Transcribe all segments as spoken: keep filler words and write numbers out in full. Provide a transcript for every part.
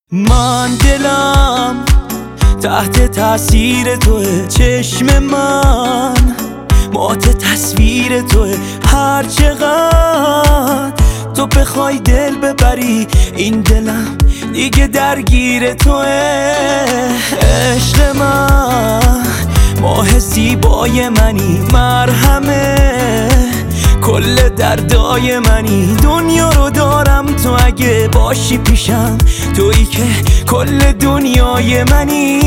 من دلم تحت تاثیر توه، چشم من مات تصویر توه. هر چقدر تو بخوای دل ببری، این دلم دیگه درگیر توه. عشق من ماه زیبای منی، مرهمه کل دردای منی. دنیا رو دارم تو اگه باشی پیشم، تویی که کل دنیای منی.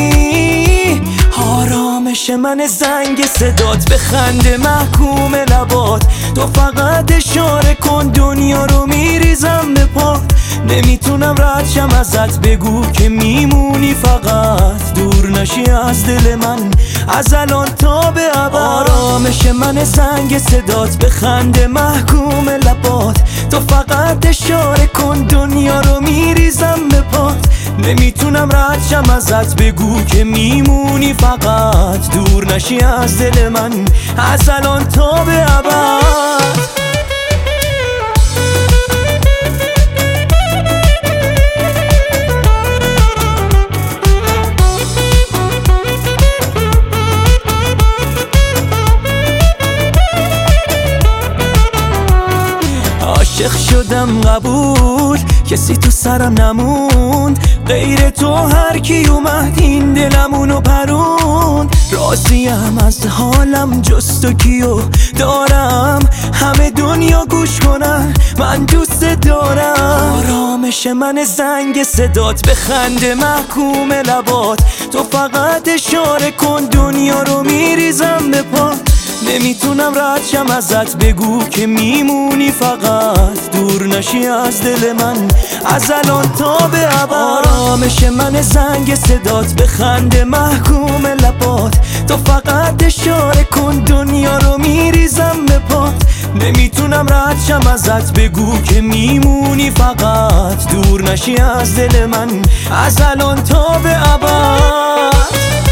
آرامش من زنگ صدات، به خنده محکوم لبات. تو فقط اشاره کن دنیا رو میریزم به پات. نمیتونم رد شم ازت، بگو که میمونی فقط. دور نشی از دل من از الان تا به ابد. آرامش من زنگ صدات، به خنده محکوم لبات. تو فقط اشاره کن دنیا رو میریزم به پات. نمیتونم رد شم ازت، بگو که میمونی فقط. دور نشی از دل من از الان تا به ابد. عاشق شدم قبول، کسی تو سرم نموند غیر تو. هر کی اومد این دلمونو پروند. راضیم از حالم جز تو کیو دارم، همه دنیا گوش کنن من دوست دارم. آرامش من زنگ صدات، به خنده محکوم لبات. تو فقط اشاره کن دنیا رو میریزم به پات. نمیتونم رد شم ازت، بگو که میمونی فقط. دور نشی از دل من از الان تا به ابد. آرامش من زنگ صدات، به خنده محکوم لبات. تو فقط اشاره کن دنیا رو میریزم به پات. نمیتونم رد شم ازت، بگو که میمونی فقط. دور نشی از دل من از الان تا به ابد.